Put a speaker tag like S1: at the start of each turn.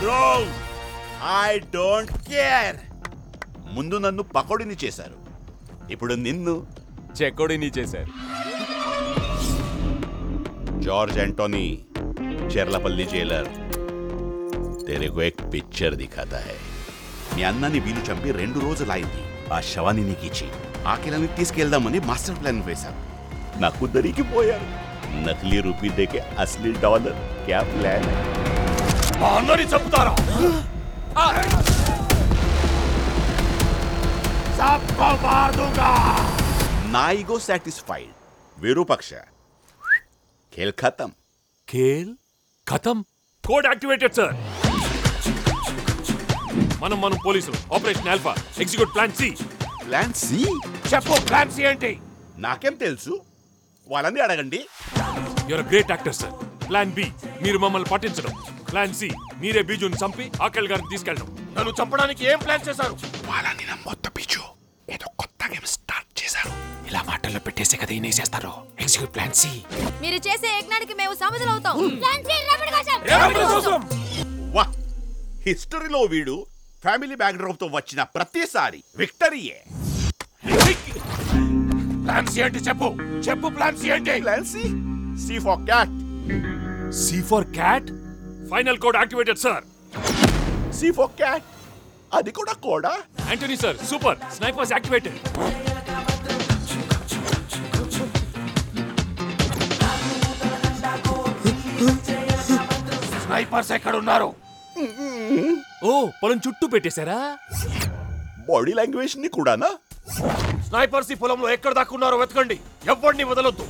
S1: Wrong. I don't care. ముందు నన్ను పకోడిని చేశారు, ఇప్పుడు నిన్ను
S2: చెకోడిని చేశారు.
S1: जॉर्ज एंटोनी చెర్లపల్లి జైలర్ తెరేకు ఏక్ పిక్చర్ దిఖాతా హై. మీ అన్నని వీలు చంపి 2 రోజులైంది. ఆ శవాన్ని నీకు ఇచ్చి ఆకిలని తీసుకెళ్దామని మాస్టర్ ప్లాన్ వేశారు. నాకు దొరికిపోయారు. నకిలీ రూపీ దేకే అసలీ డాలర్. క్యా ప్లాన్?
S3: మా అన్నని చంపుతారా? సబ్కో మార్ దూంగా.
S1: నా ఈగో సాటిస్ఫైడ్. విరూపక్ష खेल खत्म.
S3: खेल खत्म. Code activated sir. మనం పోలీసులు. Operation alpha. Execute plan C.
S1: Plan C?
S3: చెప్పు ప్లాన్ సి ఏంటి?
S1: నాకేం తెలుసు, వాళ్ళని అడగండి.
S3: You're great actor sir. Plan B మీరు మమ్మల్ని పట్టించడం. ప్లాన్ సి మీరే బీజుని చంపి ఆకల్ గారిని తీసుకెళ్ళడం. నన్ను చంపడానికి ఏం ప్లాన్ చేశారు?
S1: వాళ్ళని నమ్మొద్దు బీజు, ఏదో కొత్త గేమ్ స్టార్ట్ చేశారు.
S3: ఇలా మాటల్లో పెట్టేసే కదా ఇనేసేస్తారు. Execute plan C.
S4: మీరు చేసే యజ్ఞానికి మేము సమాధులవుతాం. ప్లాన్ సి
S3: రెవెన్యూ కోసం.
S1: వా, హిస్టరీలో వీడు ఫ్యామిలీ బ్యాక్డ్రాప్ తో వచ్చిన ప్రతిసారి విక్టరీయే.
S3: ప్లాన్ సి అంటే చెప్పు. చెప్పు ప్లాన్ సి అంటే.
S1: Plan C? C for cat.
S3: C for cat. Final code activated sir.
S1: C for cat, అది కూడా కోడా?
S3: Antony sir super. Snipers activated. Snipers ఎక్కడ ఉన్నారు? ఓ, పొలం చుట్టూ పెట్టేశారా?
S1: బాడీ లాంగ్వేజ్ ని కూడానా?
S3: స్నైపర్స్ ఈ పొలంలో ఎక్కడ దాక్కున్నారో వెతకండి. ఎవరిని వదలొద్దు.